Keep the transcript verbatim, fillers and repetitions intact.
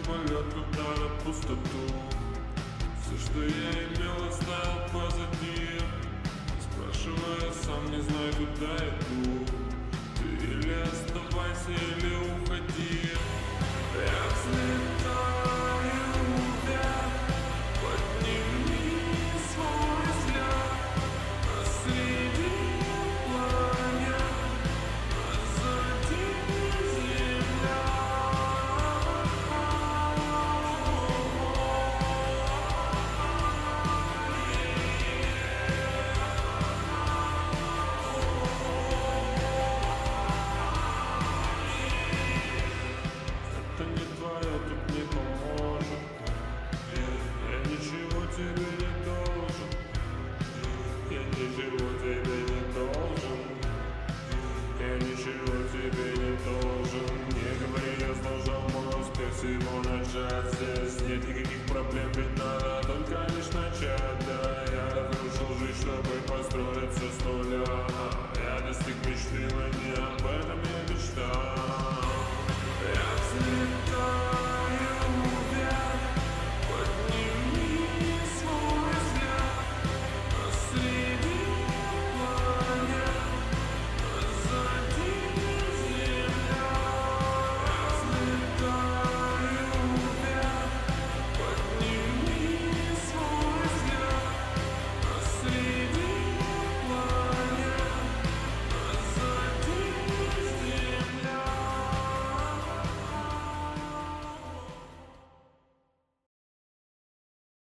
полет туда на пустоту. Все, что я имел, оставил позади. Спрашивая, сам не знаю, куда иду. Ты или оставайся, или уходи. Я взлетаю вверх, подними свой взгляд. А среди планет позади земля. Это не твое, тут не поможет. Я ничего тебе не должен. Я ничего тебе не должен. Я ничего тебе не должен. Не говори, я сложил мой успех всего начать. Здесь нет никаких проблем, ведь надо